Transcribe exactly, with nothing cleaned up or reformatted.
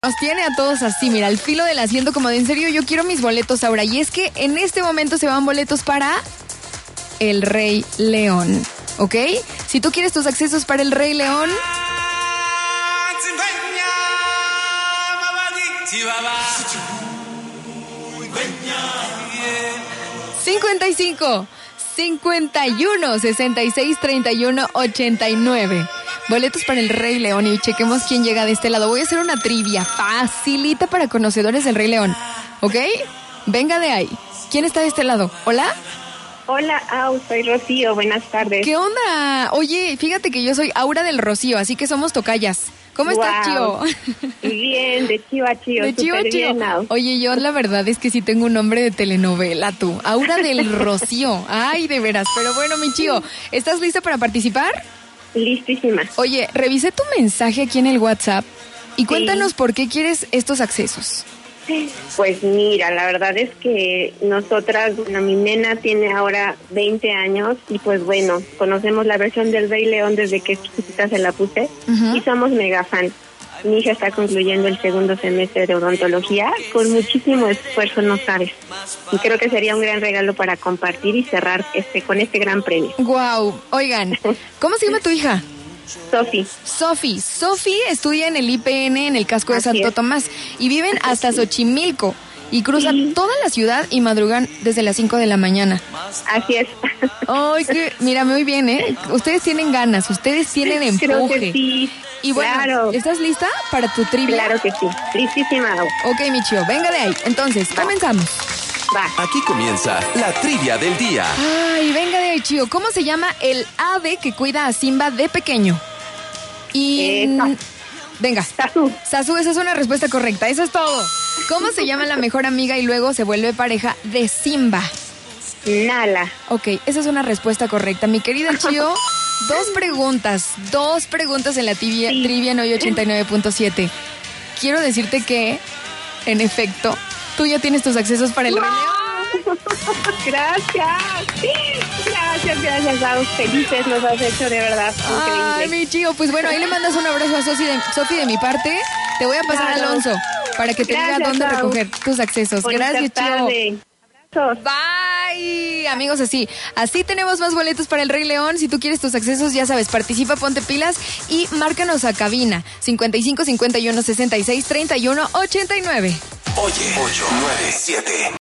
Nos tiene a todos así, mira, al filo del asiento, como de en serio, yo quiero mis boletos ahora. Y es que en este momento se van boletos para El Rey León, ¿ok? Si tú quieres tus accesos para El Rey León, cincuenta y cinco, cincuenta y uno, sesenta y seis, treinta y uno, ochenta y nueve. Boletos para El Rey León y chequemos quién llega de este lado. Voy a hacer una trivia facilita para conocedores del Rey León, ¿ok? Venga de ahí. ¿Quién está de este lado? ¿Hola? Hola, Au, soy Rocío, buenas tardes. ¿Qué onda? Oye, fíjate que yo soy Aura del Rocío, así que somos tocayas. ¿Cómo wow. estás, Chío? Bien, de Chío a Chío, de Chío a Chío. Bien, Au. Oye, yo la verdad es que sí tengo un nombre de telenovela, tú. Aura del Rocío. Ay, de veras. Pero bueno, mi Chío, ¿estás lista para participar? Listísima. Oye, revisé tu mensaje aquí en el WhatsApp y cuéntanos sí. por qué quieres estos accesos. Pues mira, la verdad es que nosotras, bueno, mi nena tiene ahora veinte años y pues bueno, conocemos la versión del Rey León desde que chiquitita se la puse uh-huh. y somos mega fan. Mi hija está concluyendo el segundo semestre de odontología con muchísimo esfuerzo, no sabes. Y creo que sería un gran regalo para compartir y cerrar este con este gran premio. Wow, oigan, ¿cómo se llama tu hija? Sofi. Sofi. Sofi estudia en el I P N en el casco Así de Santo es. Tomás y viven hasta Xochimilco y cruzan sí. toda la ciudad y madrugan desde las cinco de la mañana. Así es. Ay, que, mira, muy bien, ¿eh? Ustedes tienen ganas, ustedes tienen empuje. Creo que sí. Y bueno, claro. ¿estás lista para tu trivia? Claro que sí. Listísima. Ok, mi Chío, venga de ahí. Entonces, Va. comenzamos. Va. Aquí comienza la trivia del día. Ay, venga de ahí, Chío. ¿Cómo se llama el ave que cuida a Simba de pequeño? Y... Eh, venga. Sasu. Sasu, esa es una respuesta correcta. Eso es todo. ¿Cómo se llama la mejor amiga y luego se vuelve pareja de Simba? Nala. Ok, esa es una respuesta correcta. Mi querida Chío, dos preguntas. Dos preguntas en la tibia, sí. trivia en hoy ochenta y nueve punto siete. Quiero decirte que, en efecto, tú ya tienes tus accesos para el wow. Rey León. Gracias. Gracias, gracias, Au. Felices nos has hecho, de verdad. Increíble. Ay, mi Chío, pues bueno, ahí le mandas un abrazo a Sofi de, Sofi de mi parte. Te voy a pasar claro. a Alonso para que te gracias, diga dónde Au. recoger tus accesos. Bonita Gracias, tarde. Chío. Abrazos. Bye. Amigos, así. Así tenemos más boletos para el Rey León. Si tú quieres tus accesos, ya sabes, participa, ponte pilas y márcanos a cabina cincuenta y cinco, cincuenta y uno, sesenta y seis, treinta y uno, ochenta y nueve. Oye, ocho, nueve, siete.